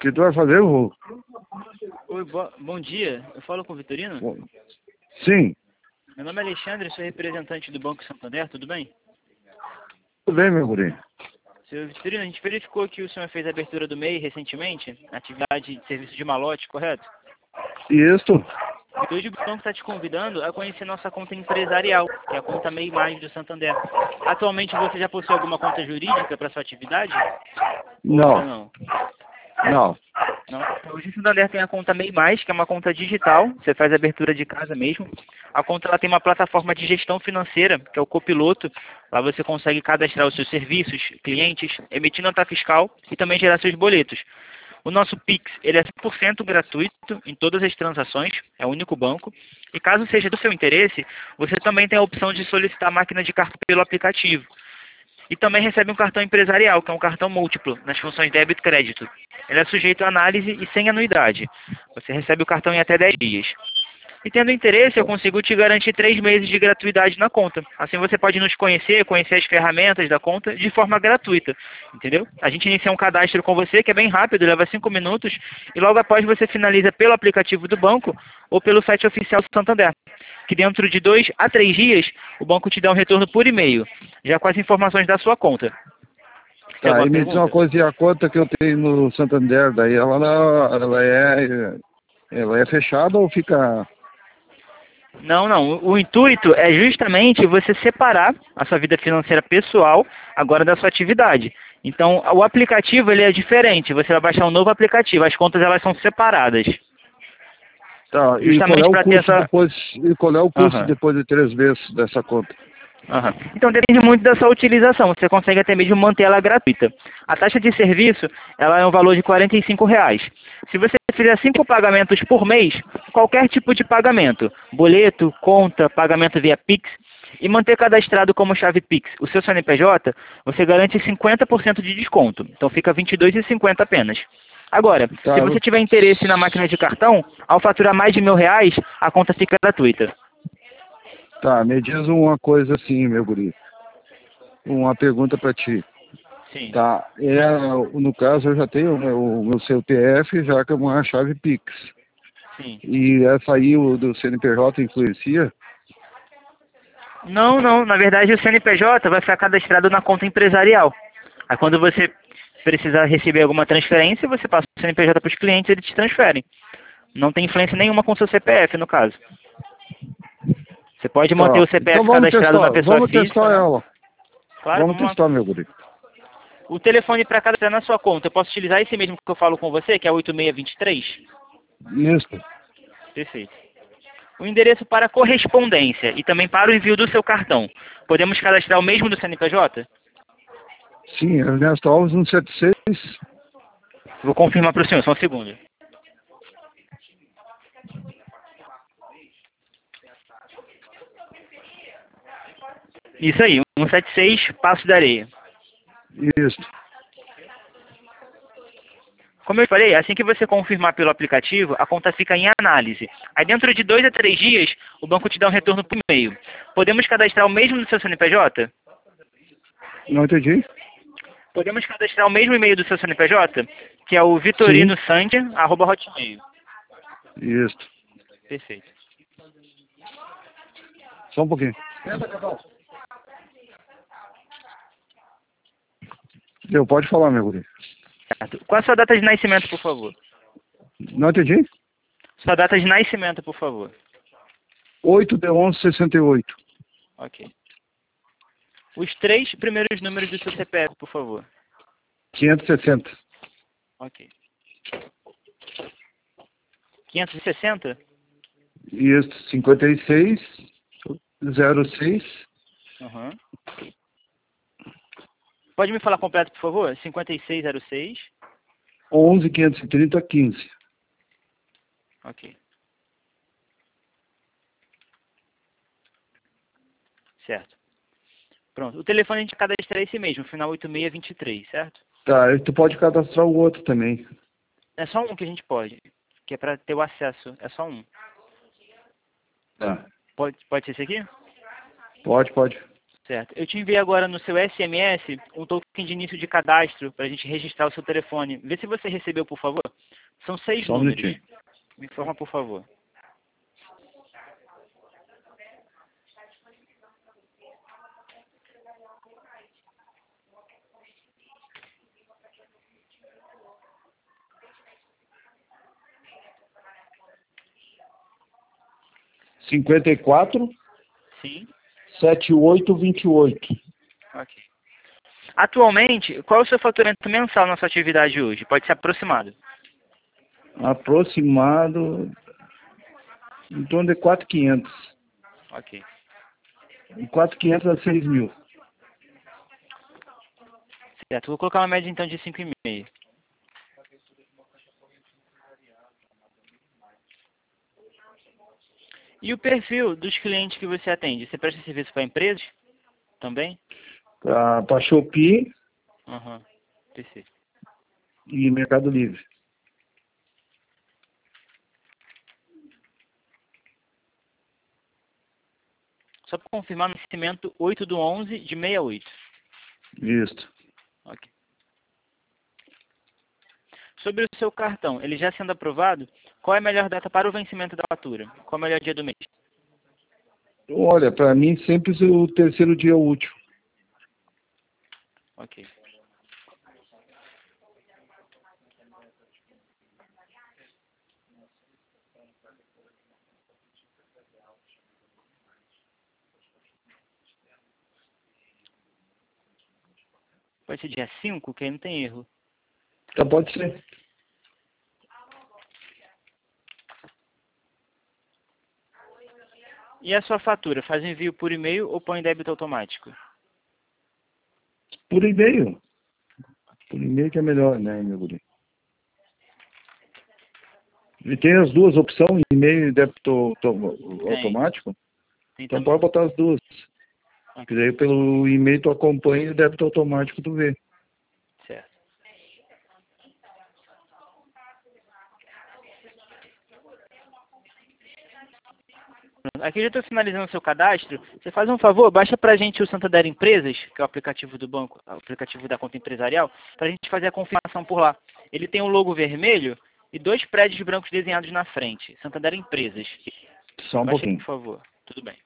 que tu vai fazer, vô? Oi, bom dia. Eu falo com o Vitorino? Sim. Meu nome é Alexandre, sou representante do Banco Santander, tudo bem? Tudo bem, meu guri? Senhor Vitorino, a gente verificou que o senhor fez a abertura do MEI recentemente, atividade de serviço de malote, correto? Isso. E hoje o banco está te convidando a conhecer nossa conta empresarial, que é a conta MEI Mais do Santander. Atualmente você já possui alguma conta jurídica para sua atividade? Ou ainda Não. não? Não. Não. Hoje o Santander tem a conta MEI Mais, que é uma conta digital, você faz a abertura de casa mesmo. A conta ela tem uma plataforma de gestão financeira, que é o Copiloto. Lá você consegue cadastrar os seus serviços, clientes, emitir nota fiscal e também gerar seus boletos. O nosso Pix, ele é 100% gratuito em todas as transações, é o único banco. E caso seja do seu interesse, você também tem a opção de solicitar a máquina de cartão pelo aplicativo. E também recebe um cartão empresarial, que é um cartão múltiplo, nas funções débito e crédito. Ele é sujeito à análise e sem anuidade. Você recebe o cartão em até 10 dias. E tendo interesse, eu consigo te garantir 3 meses de gratuidade na conta. Assim você pode nos conhecer, conhecer as ferramentas da conta de forma gratuita, entendeu? A gente inicia um cadastro com você, que é bem rápido, leva 5 minutos, e logo após você finaliza pelo aplicativo do banco ou pelo site oficial do Santander, que dentro de 2 a 3 dias o banco te dá um retorno por e-mail, já com as informações da sua conta. Tem Tá, alguma e me diz uma pergunta? coisa, e a conta que eu tenho no Santander, daí ela é fechada ou fica... Não, não. O intuito é justamente você separar a sua vida financeira pessoal agora da sua atividade. Então, o aplicativo ele é diferente. Você vai baixar um novo aplicativo. As contas elas são separadas. Tá, e qual é Justamente o para ter custo essa... depois, e qual é o custo Aham. depois de 3 meses dessa conta? Aham. Então depende muito da sua utilização. Você consegue até mesmo manter ela gratuita. A taxa de serviço ela é um valor de R$ 45. Se você fizer 5 pagamentos por mês, qualquer tipo de pagamento, boleto, conta, pagamento via Pix, e manter cadastrado como chave Pix o seu CNPJ, você garante 50% de desconto. Então fica R$ 22,50 apenas. Agora, se Tá, você tiver interesse na máquina de cartão, ao faturar mais de R$ 1.000, a conta fica gratuita. tá, me diz uma coisa assim, meu guri. Uma pergunta para ti. Sim, Tá, no caso eu já tenho o meu CPF já que é uma chave Pix. sim. E essa aí, o do CNPJ, influencia? Não, não. Na verdade, o CNPJ vai ficar cadastrado na conta empresarial. Aí, quando você precisar receber alguma transferência, você passa o CNPJ para os clientes e eles te transferem. Não tem influência nenhuma com o seu CPF, no caso. Você pode manter Tá, o então CPF cadastrado na pessoa vamos física, testar né? ela. Claro, Vamos vamos lá. testar, meu guri. O telefone para cadastrar na sua conta, eu posso utilizar esse mesmo que eu falo com você, que é 8623? Isso. Perfeito. O endereço para correspondência e também para o envio do seu cartão. Podemos cadastrar o mesmo do CNPJ? Sim, Ernesto Alves 176. Vou confirmar para o senhor, só um segundo. Isso aí, 176, Passo da Areia. Isso. Como eu falei, assim que você confirmar pelo aplicativo, a conta fica em análise. Aí dentro de 2 a 3 dias, o banco te dá um retorno por e-mail. Podemos cadastrar o mesmo no seu CNPJ? Não entendi? Podemos cadastrar o mesmo e-mail do seu CNPJ? Que é o Sim. vitorinosandia@hotmail. Isso. Perfeito. Só um pouquinho. Pode falar, meu guri. Certo. Qual a sua data de nascimento, por favor? Não entendi? Sua data de nascimento, por favor. 8/11/68. Ok. Os 3 primeiros números do seu CPF, por favor. 560. Ok. 560? Isso. 56/06. Aham. Pode me falar completo, por favor? 5606. 11/530/15. Ok. Certo. Pronto. O telefone a gente cadastra esse mesmo, final 8623, certo? Tá, e tu pode cadastrar o outro também. É só um que a gente pode, que é para ter o acesso. É só um. Tá. Pode ser esse aqui? Pode. Certo. Eu te enviei agora no seu SMS um token de início de cadastro para a gente registrar o seu telefone. Vê se você recebeu, por favor. São 6 Só um números. minutinho. Me informa, por favor. Cinquenta e quatro Sim? 7828. Ok. Atualmente, qual é o seu faturamento mensal na sua atividade hoje? Pode ser aproximado. Aproximado em torno de 4.500. Ok. De 4.500 a 6.000. Certo. Vou colocar uma média então de 5,5. E o perfil dos clientes que você atende? Você presta serviço para empresas também? Para Shopee Aham. Perfeito. e Mercado Livre. Só para confirmar, nascimento 8/11 de 68. Isso. Ok. Sobre o seu cartão, ele já sendo aprovado, qual é a melhor data para o vencimento da fatura? Qual é o melhor dia do mês? Olha, para mim sempre o terceiro dia útil. Ok. Pode ser dia 5, que aí não tem erro. Então pode ser. E a sua fatura, faz envio por e-mail ou põe débito automático? Por e-mail. Por e-mail que é melhor, né, meu guri? E tem as duas opções, e-mail e débito Tem. automático. Tem Então também. pode botar as duas. Que Ok. daí pelo e-mail tu acompanha e o débito automático tu vê. Certo. Aqui já estou finalizando o seu cadastro. Você faz um favor, baixa para a gente o Santander Empresas, que é o aplicativo do banco, o aplicativo da conta empresarial, para a gente fazer a confirmação por lá. Ele tem um logo vermelho e 2 prédios brancos desenhados na frente. Santander Empresas. Só um Baixa aí, pouquinho. por favor. Tudo bem.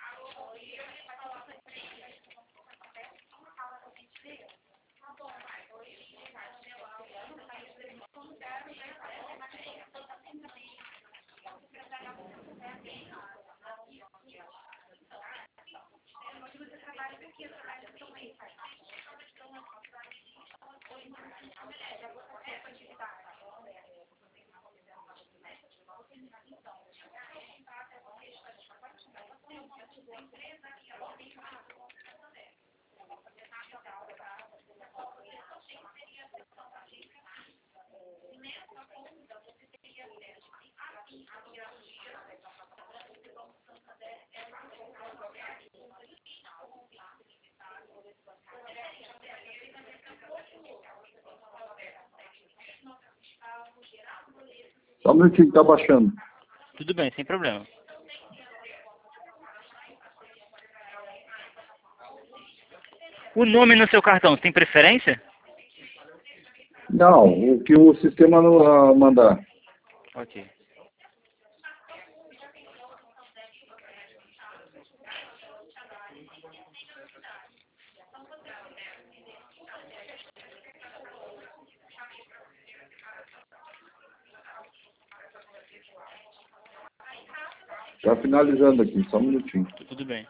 Só um minutinho que tá baixando. Tudo bem, sem problema. O nome no seu cartão, você tem preferência? Não, o que o sistema mandar. Ok. Já finalizando aqui, só um minutinho. Tudo bem.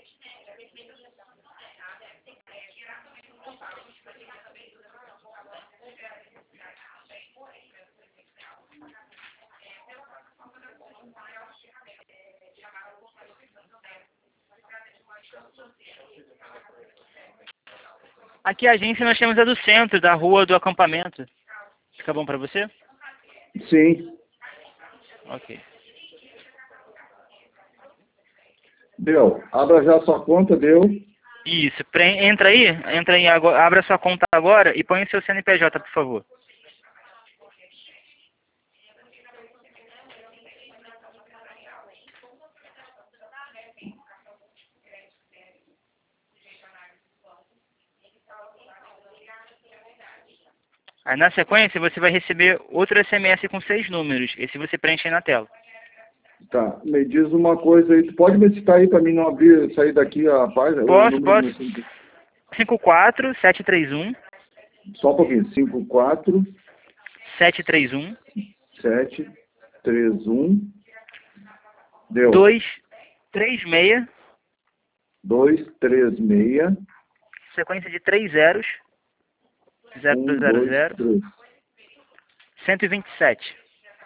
Aqui a agência nós temos a do centro, da rua do acampamento. Fica bom para você? Sim, Ok. deu. Abra já a sua conta, deu. Isso. Entra aí agora, abra sua conta agora e põe o seu CNPJ, por favor. Aí na sequência você vai receber outro SMS com 6 números. Esse você preenche aí na tela. Tá, me diz uma coisa aí, tu pode me citar aí para mim não abrir, sair daqui a página? O Posso, número posso. não sei. 54731 Só um pouquinho, 54 731 731 deu 236, 236 sequência de 3 zeros, 1 2 000, 3 127.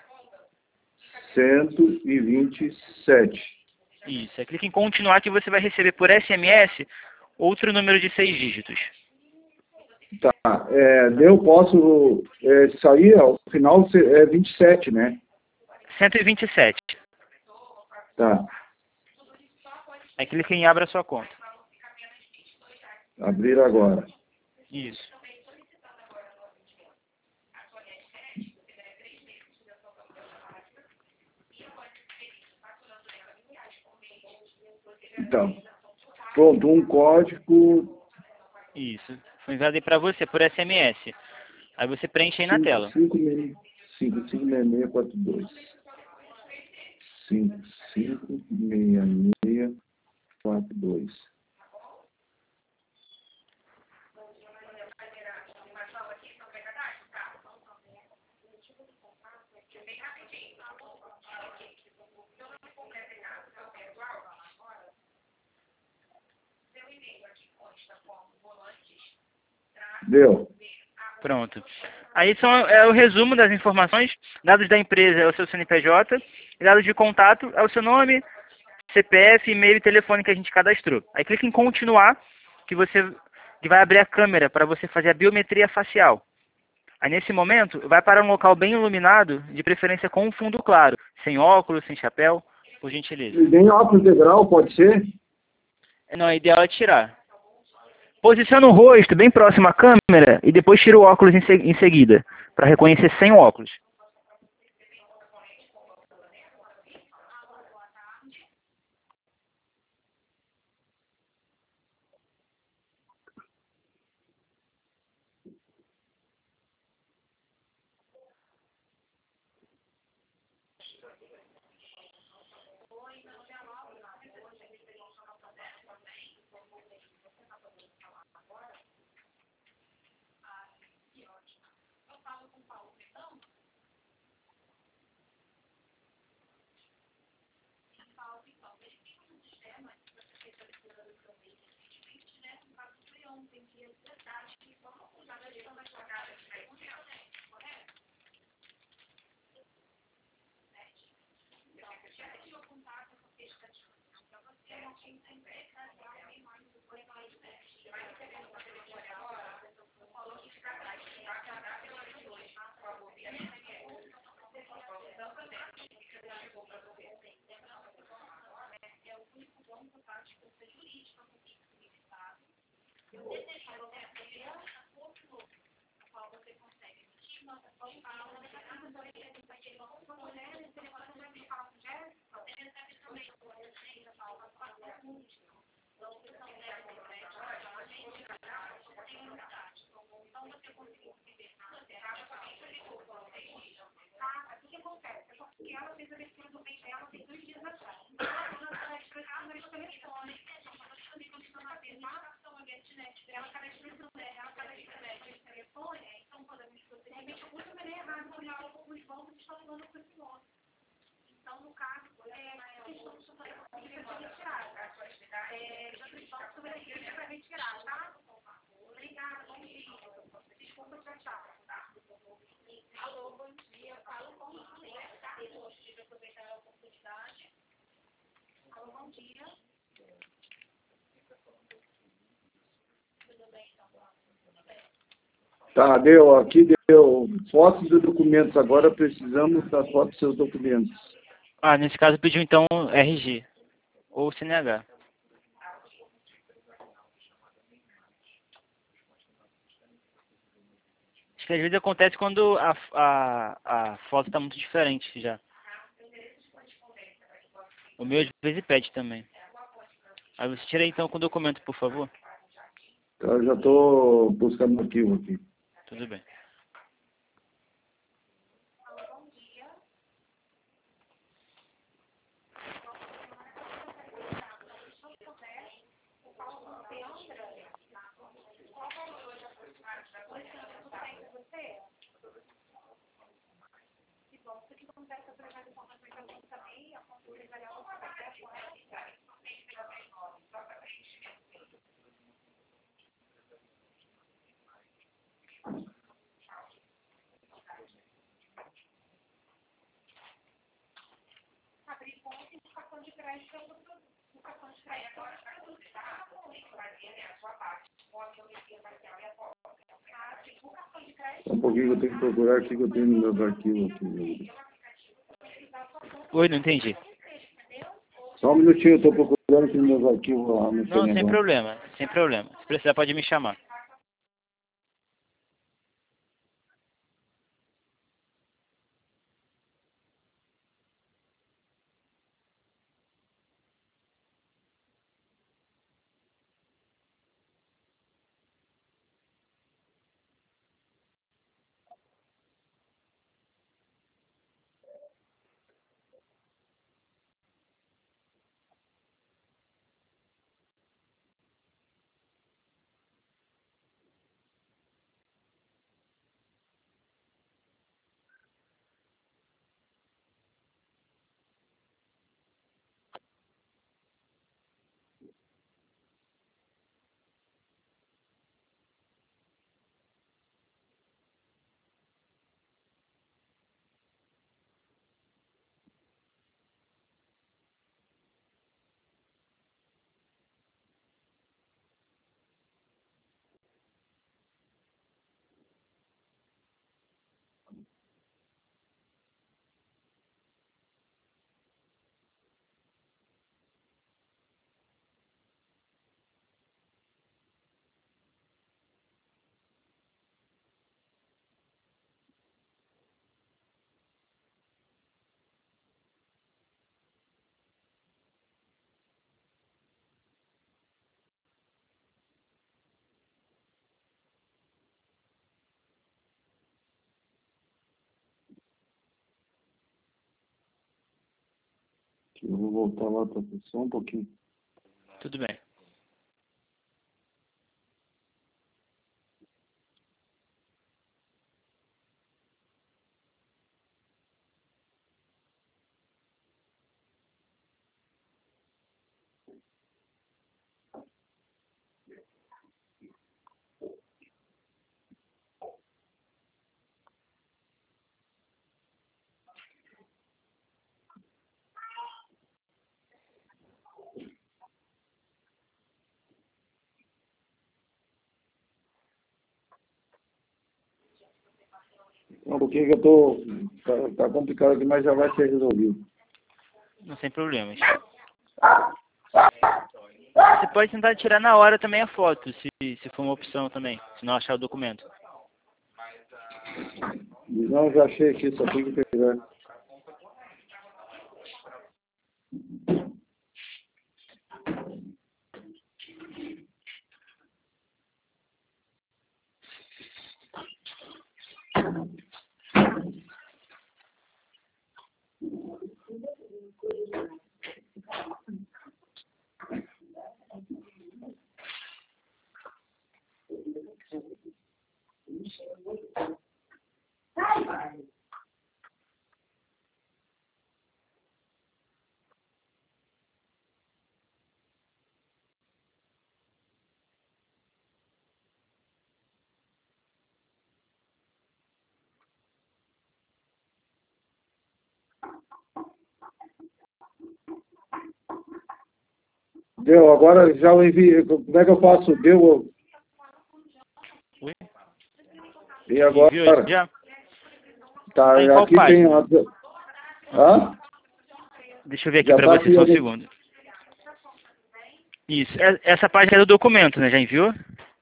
127. Isso. Aí clique em continuar que você vai receber por SMS outro número de 6 dígitos. Tá, eu posso sair, ao final é 27, né? 127. Tá, Aí clique em abra sua conta. abrir agora. Isso. Então, pronto, um código Isso. Foi enviado aí para você por SMS. Aí você preenche aí na tela. 556642. 556642. Deu. Pronto. Aí é o resumo das informações. Dados da empresa é o seu CNPJ. E dados de contato é o seu nome, CPF, e-mail e telefone que a gente cadastrou. Aí clique em continuar, que vai abrir a câmera para você fazer a biometria facial. Aí nesse momento, vai para um local bem iluminado, de preferência com um fundo claro, sem óculos, sem chapéu, por gentileza. E nem óculos de grau, pode ser? Não, o ideal é tirar. Posiciona o rosto bem próximo à câmera e depois tira o óculos em seguida, para reconhecer sem o óculos. Tá, deu. Aqui deu fotos de documentos. Agora precisamos das fotos dos seus documentos. Ah, nesse caso pediu então RG ou CNH. Acho que às vezes acontece quando a foto está muito diferente já. O meu às vezes pede também. Aí você tira então com o documento, por favor. Eu já estou buscando o arquivo aqui. Tudo bem. Só um pouquinho que eu tenho que procurar aqui que eu tenho nos meus arquivos aqui. Oi, não entendi. Só um minutinho, eu estou procurando aqui nos meus arquivos lá no Não, sem Senegal. problema, sem problema. Se precisar, pode me chamar. Eu vou voltar lá para só um pouquinho. Tudo bem. Só um pouquinho que eu tô. Tá complicado aqui, mas já vai ser resolvido. Não, sem problemas. Você pode tentar tirar na hora também a foto, se for uma opção também, se não achar o documento. Não, já achei aqui, só tem que pegar. Deu, agora já o enviei. Como é que eu faço? Deu? Oi? E agora? Enviou já? Tá, Em qual aqui tem. página? Hã? Deixa eu ver aqui Já pra tá você, aqui, só um olha. segundo. Isso, essa página é do documento, né? Já enviou?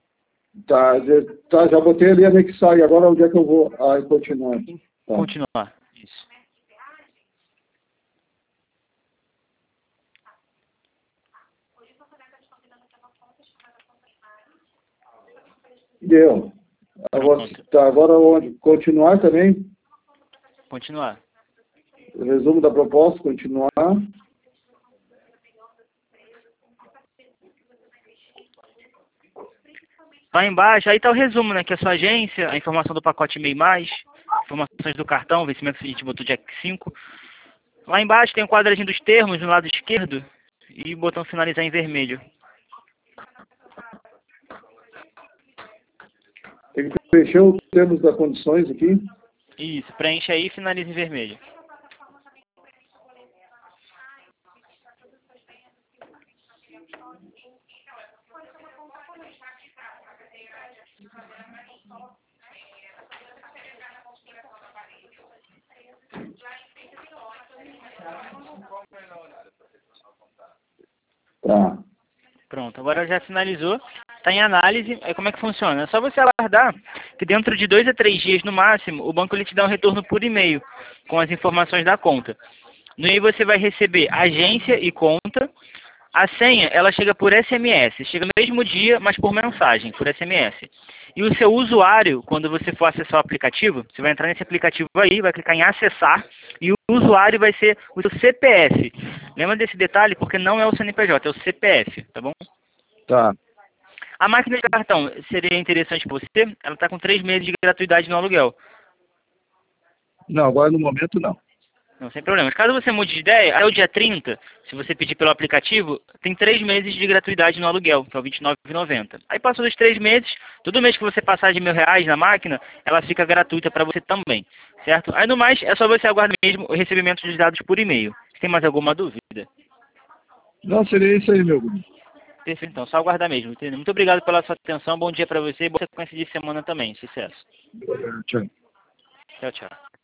Tá, já botei ali anexar. E agora onde é que eu vou? Ah, continuar. Tá. Continuar. Isso. Deu. Agora, Pronto. tá, agora onde? Continuar também? Continuar. Resumo da proposta, continuar. Lá embaixo, aí tá o resumo, né? Que é a sua agência, a informação do pacote MEI+, informações do cartão, vencimento que a gente botou dia 5. Lá embaixo tem o quadradinho dos termos no lado esquerdo e o botão finalizar em vermelho. Tem que preencher os termos das condições aqui. Isso, preenche aí e finaliza em vermelho. Tá. Pronto, agora já finalizou, está em análise. Aí como é que funciona? É só você aguardar que dentro de 2 a 3 dias no máximo, o banco ele te dá um retorno por e-mail com as informações da conta. No e-mail você vai receber agência e conta. A senha, ela chega por SMS, chega no mesmo dia, mas por mensagem, por SMS. E o seu usuário, quando você for acessar o aplicativo, você vai entrar nesse aplicativo aí, vai clicar em acessar, e o usuário vai ser o seu CPF. Lembra desse detalhe? Porque não é o CNPJ, é o CPF, tá bom? Tá. A máquina de cartão seria interessante para você? Ela está com 3 meses de gratuidade no aluguel. Não, agora no momento não. Não, sem problemas. Caso você mude de ideia, até o dia 30, se você pedir pelo aplicativo, tem 3 meses de gratuidade no aluguel, que é o R$ 29,90. Aí passou dos 3 meses, todo mês que você passar de R$ 1.000 na máquina, ela fica gratuita para você também, certo? Aí no mais, é só você aguardar mesmo o recebimento dos dados por e-mail. Se tem mais alguma dúvida? Não, seria isso aí, meu guri. Perfeito, então, só aguardar mesmo. Entendeu? Muito obrigado pela sua atenção, bom dia para você e boa sequência de semana também. Sucesso. Tchau. Tchau, tchau.